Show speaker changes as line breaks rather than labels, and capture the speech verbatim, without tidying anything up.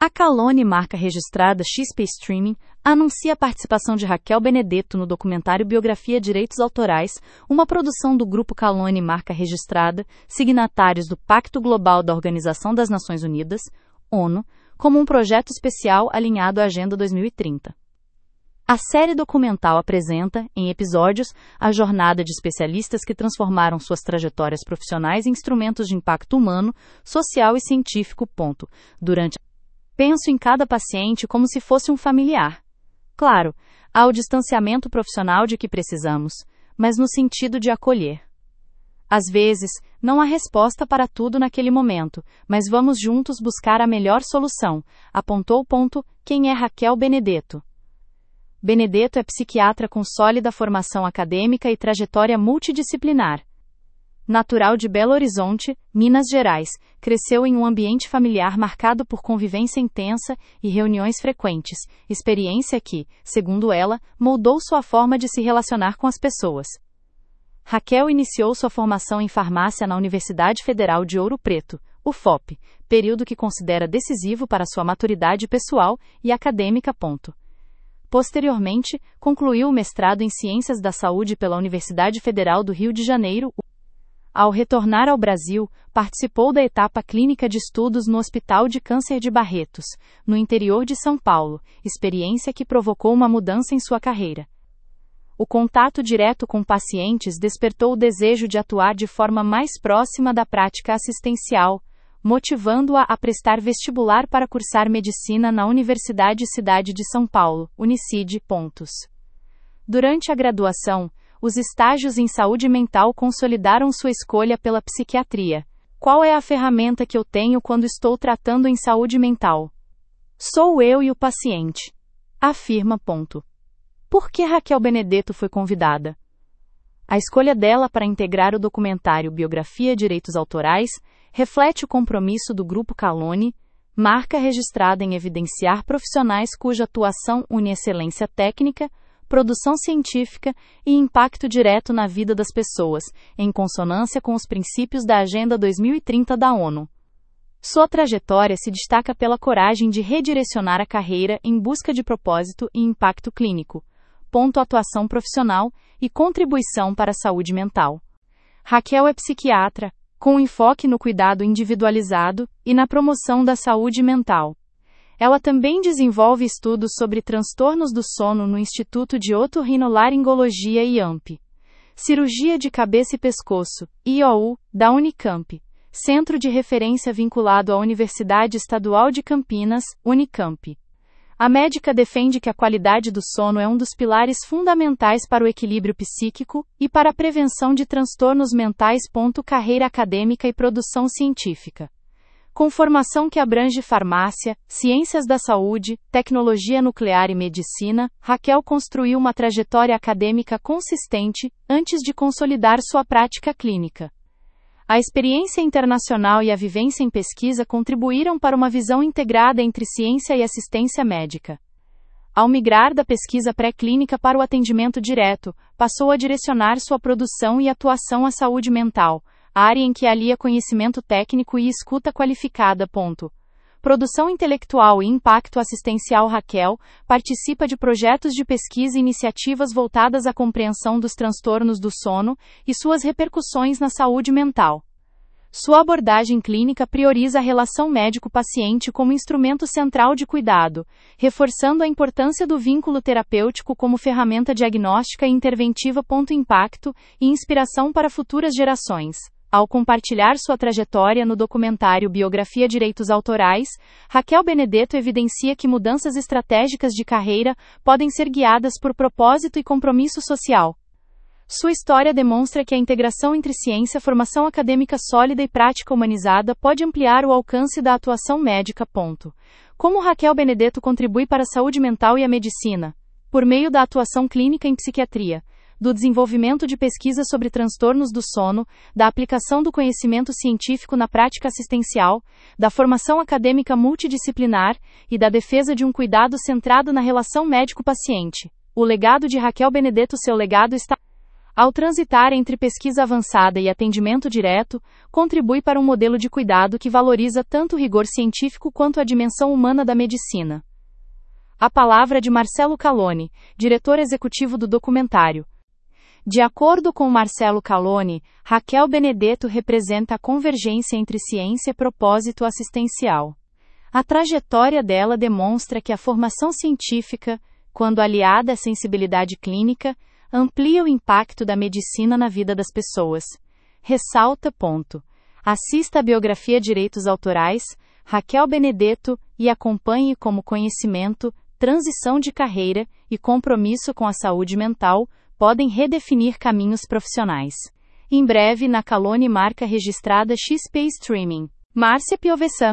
A Calone, marca registrada X P Streaming, anuncia a participação de Raquel Benedetto no documentário Biografia Direitos Autorais, uma produção do Grupo Calone, marca registrada, signatários do Pacto Global da Organização das Nações Unidas, ONU, como um projeto especial alinhado à Agenda dois mil e trinta. A série documental apresenta, em episódios, a jornada de especialistas que transformaram suas trajetórias profissionais em instrumentos de impacto humano, social e científico. Ponto. Durante Penso em cada paciente como se fosse um familiar. Claro, há o distanciamento profissional de que precisamos, mas no sentido de acolher. Às vezes, não há resposta para tudo naquele momento, mas vamos juntos buscar a melhor solução, apontou. Ponto. Quem é Raquel Benedetto? Benedetto é psiquiatra com sólida formação acadêmica e trajetória multidisciplinar. Natural de Belo Horizonte, Minas Gerais, cresceu em um ambiente familiar marcado por convivência intensa e reuniões frequentes, experiência que, segundo ela, moldou sua forma de se relacionar com as pessoas. Raquel iniciou sua formação em farmácia na Universidade Federal de Ouro Preto, U F O P, período que considera decisivo para sua maturidade pessoal e acadêmica. Ponto. Posteriormente, concluiu o mestrado em Ciências da Saúde pela Universidade Federal do Rio de Janeiro. Ao retornar ao Brasil, participou da etapa clínica de estudos no Hospital de Câncer de Barretos, no interior de São Paulo, experiência que provocou uma mudança em sua carreira. O contato direto com pacientes despertou o desejo de atuar de forma mais próxima da prática assistencial, motivando-a a prestar vestibular para cursar medicina na Universidade Cidade de São Paulo, Unicid. Pontos. Durante a graduação, os estágios em saúde mental consolidaram sua escolha pela psiquiatria. Qual é a ferramenta que eu tenho quando estou tratando em saúde mental? Sou eu e o paciente. Afirma. Ponto. Por que Raquel Benedetto foi convidada? A escolha dela para integrar o documentário Biografia Direitos Autorais reflete o compromisso do Grupo Calone, marca registrada em evidenciar profissionais cuja atuação une excelência técnica, produção científica e impacto direto na vida das pessoas, em consonância com os princípios da Agenda dois mil e trinta da ONU. Sua trajetória se destaca pela coragem de redirecionar a carreira em busca de propósito e impacto clínico, ponto atuação profissional e contribuição para a saúde mental. Raquel é psiquiatra, com enfoque no cuidado individualizado e na promoção da saúde mental. Ela também desenvolve estudos sobre transtornos do sono no Instituto de Otorrinolaringologia e A M P. Cirurgia de Cabeça e Pescoço, I O U, da Unicamp. Centro de Referência vinculado à Universidade Estadual de Campinas, Unicamp. A médica defende que a qualidade do sono é um dos pilares fundamentais para o equilíbrio psíquico e para a prevenção de transtornos mentais. Carreira acadêmica e produção científica. Com formação que abrange farmácia, ciências da saúde, tecnologia nuclear e medicina, Raquel construiu uma trajetória acadêmica consistente antes de consolidar sua prática clínica. A experiência internacional e a vivência em pesquisa contribuíram para uma visão integrada entre ciência e assistência médica. Ao migrar da pesquisa pré-clínica para o atendimento direto, passou a direcionar sua produção e atuação à saúde mental, área em que alia conhecimento técnico e escuta qualificada. Ponto. Produção intelectual e impacto assistencial. Raquel participa de projetos de pesquisa e iniciativas voltadas à compreensão dos transtornos do sono e suas repercussões na saúde mental. Sua abordagem clínica prioriza a relação médico-paciente como instrumento central de cuidado, reforçando a importância do vínculo terapêutico como ferramenta diagnóstica e interventiva. Impacto e inspiração para futuras gerações. Ao compartilhar sua trajetória no documentário Biografia Direitos Autorais, Raquel Benedetto evidencia que mudanças estratégicas de carreira podem ser guiadas por propósito e compromisso social. Sua história demonstra que a integração entre ciência, formação acadêmica sólida e prática humanizada pode ampliar o alcance da atuação médica. Ponto. Como Raquel Benedetto contribui para a saúde mental e a medicina? Por meio da atuação clínica em psiquiatria, do desenvolvimento de pesquisas sobre transtornos do sono, da aplicação do conhecimento científico na prática assistencial, da formação acadêmica multidisciplinar e da defesa de um cuidado centrado na relação médico-paciente. O legado de Raquel Benedetto. Seu legado está Ao transitar entre pesquisa avançada e atendimento direto, contribui para um modelo de cuidado que valoriza tanto o rigor científico quanto a dimensão humana da medicina. A palavra de Marcelo Callone, diretor executivo do documentário. De acordo com Marcelo Callone, Raquel Benedetto representa a convergência entre ciência e propósito assistencial. A trajetória dela demonstra que a formação científica, quando aliada à sensibilidade clínica, amplia o impacto da medicina na vida das pessoas. Ressalta ponto. Assista a biografia Direitos Autorais, Raquel Benedetto, e acompanhe como conhecimento, transição de carreira e compromisso com a saúde mental podem redefinir caminhos profissionais. Em breve na Callone Marca Registrada X P Streaming. Márcia Piovesan.